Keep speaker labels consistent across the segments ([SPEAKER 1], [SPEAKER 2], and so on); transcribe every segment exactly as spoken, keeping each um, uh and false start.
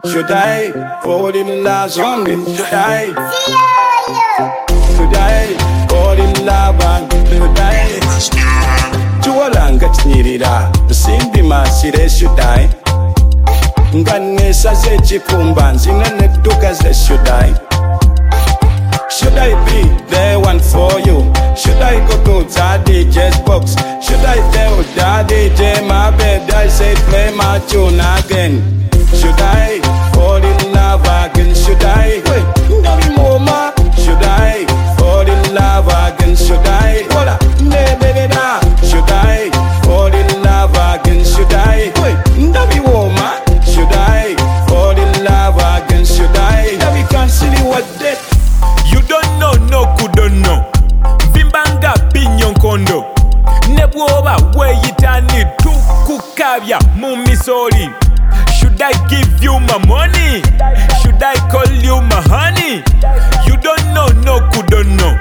[SPEAKER 1] Should I fall in love on me? Should I? Should I fall in love on me? Should I? Chualanga chinirira, simbi masire should I? Nganesa ze chipumba, zinene duka ze should I? Should I be the one for you? Should I go to the D J's box? Should I tell the D J my bed? I say play my tune again. Should I fall in love again? Should I? Wait, no more. Should I fall in love again? Should I? Hola, ne baby da. Should I fall in love again? Should I? Wait, no more. Should I fall in love again? Should I? Now we can't see what that.
[SPEAKER 2] You don't know, no couldn't know. Vimbanga pinyon kondo. Nebwoba where yitani tu kukabya mumisoli. Should I give you my money? Should I call you my honey? You don't know, no couldn't know.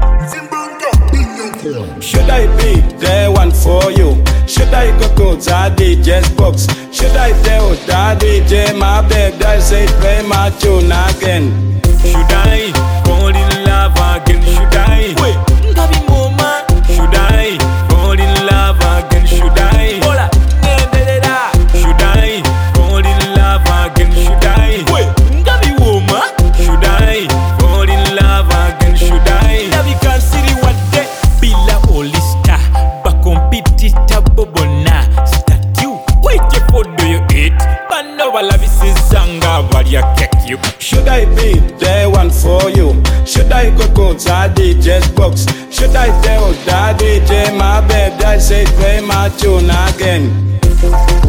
[SPEAKER 1] Should I be the one for you? Should I go to the D J's box? Should I tell the D J my bed? I say play my tune again.
[SPEAKER 2] Should I fall in love again? Should I? Wait, Gabi Moma. Should I fall in love again? Should I? Hola, Nebeleda. Should I fall in love again? Should I? Wait, Gabi Moma. Should I fall in love again? Should I? Gabi can see what they Bila Olista. Bakompitita Bobona. Statue. Wait, you for do you eat? Banova Lavisi Zanga, Varia Kek you.
[SPEAKER 1] Should I be the one for you? Should I go to the D J's box? Should I tell the D J my bed? I say play my tune again.